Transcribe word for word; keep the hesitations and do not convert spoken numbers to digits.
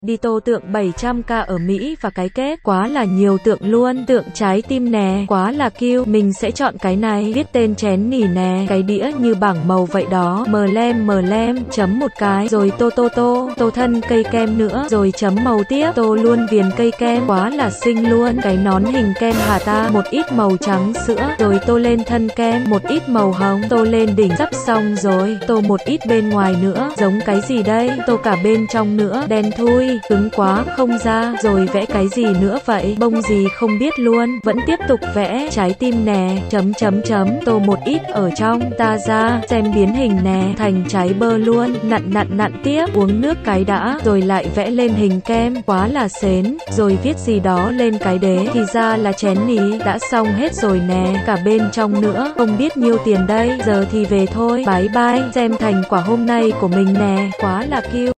Đi tô tượng bảy trăm k ở Mỹ và cái kết quá là nhiều tượng luôn, tượng trái tim nè, quá là cute, mình sẽ chọn cái này, viết tên chén nỉ nè, cái đĩa như bảng màu vậy đó, mờ lem mờ lem, chấm một cái, rồi tô tô tô, tô thân cây kem nữa, rồi chấm màu tiếp, tô luôn viền cây kem, quá là xinh luôn, cái nón hình kem hà ta, một ít màu trắng sữa, rồi tô lên thân kem, một ít màu hồng, tô lên đỉnh, sắp xong rồi, tô một ít bên ngoài nữa, giống cái gì đây, tô cả bên trong nữa, đen thui, cứng quá, không ra, rồi vẽ cái gì nữa vậy, bông gì không biết luôn, vẫn tiếp tục vẽ, trái tim nè, chấm chấm chấm, tô một ít ở trong, ta ra, xem biến hình nè, thành trái bơ luôn, nặn nặn nặn tiếp, uống nước cái đã, rồi lại vẽ lên hình kem, quá là sến, rồi viết gì đó lên cái đế, thì ra là chén nỉ, đã xong hết rồi nè, cả bên trong nữa, không biết nhiêu tiền đây, giờ thì về thôi, bye bye, xem thành quả hôm nay của mình nè, quá là cute.